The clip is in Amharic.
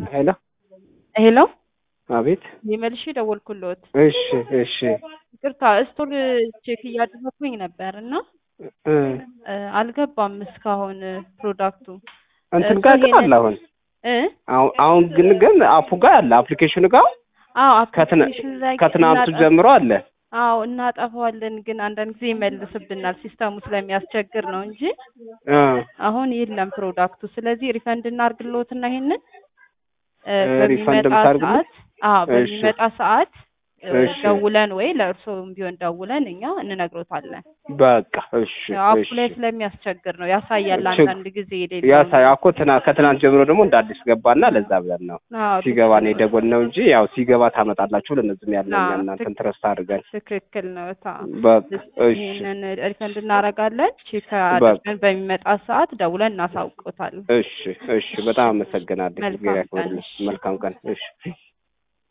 ሄሎ ሄሎ አቤት የመልሼ ደወልኩልዎት። እሺ ይቅርታ ስቶር ቼክ እያደረኩኝ ነበርና አልገባም እስካሁን ፕሮዳክቱ እንትን ጋር ግን አለ አሁን ግን አፑ ጋር አለ አፕሊኬሽኑ ጋር አፕሊኬሽን ላይ ከትናንቱ ጀምሮ አለ እናጠፋዋለን ግን አንዳንድ ጊዜ ይመልስብናል ሲስተሙ ስለሚያስቸግር ነው እንጂ አሁን የለም ፕሮዳክቱ ስለዚህ ሪፈንድ እናርግልዎትና ይሄንን በሚመጣ ሰዓት ደውለን ወይ ለእርሶም ቢሆን ደውለን እኛ እንነግሮታለን። በቃ እሺ አፑ ላይ ስለሚያስቸግር ነው ያሳያል አንዳንድ ጊዜ ከትናንት ጀምሮ ደግሞ እንደ አዲስ ገባና ለዛ ብለን ነው ሲገባ ነው የደወልነው እንጂ ያው ሲገባ ታመጣላችሁ ለነዚህም ያለኛ እናንተን ትረስት አድርገን ትክክል ነው በቃ እሺ ይሄንን ሪፈንድ እናረጋለን ቼክ አድርገን በሚመጣ ሰዓት ደውለን እናሳውቆታለን። እሺ በጣም አመሰግናለሁ። መልካም ቀን እሺ